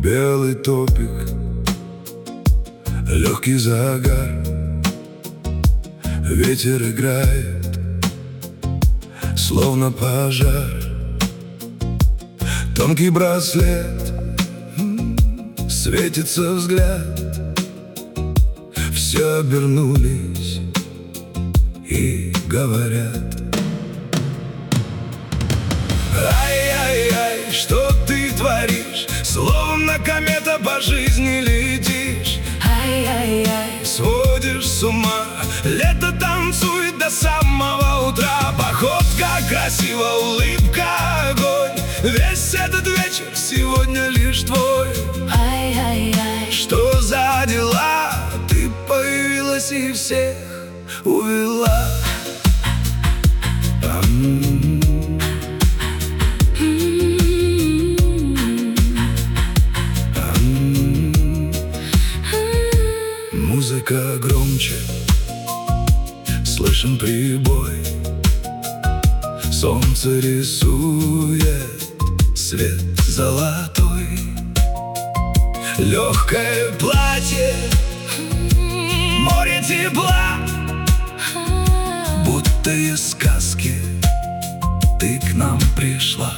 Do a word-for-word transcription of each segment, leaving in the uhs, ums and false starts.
Белый топик, легкий загар, ветер играет, словно пожар. Тонкий браслет, светится взгляд. Все обернулись и говорят: ай-яй-яй, что ты творишь? Словно комета по жизни летишь. Ай-яй-яй, сводишь с ума. Лето танцует до самого утра. Походка красиво, улыбка, огонь. Весь этот вечер сегодня лишь твой. ай-яй-яй, Что за дела? Ты появилась и всех увела. Ам. Ам. Музыка громче, слышен прибой. Солнце рисует свет золотой. Легкое платье, море тепла. Будто из сказки ты к нам пришла.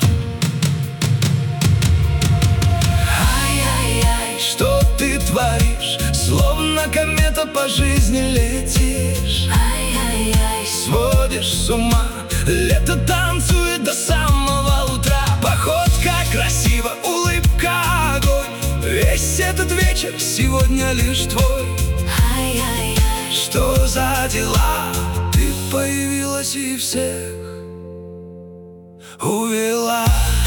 ай-яй-яй, Что ты творишь? Словно комета по жизни летишь. ай-яй-яй, Сводишь с ума. Лето танцует до самого утра. Походка красиво, улыбка, огонь. Весь этот вечер сегодня лишь твой. ай-яй-яй, Что за дела? Ты появилась и всех увела.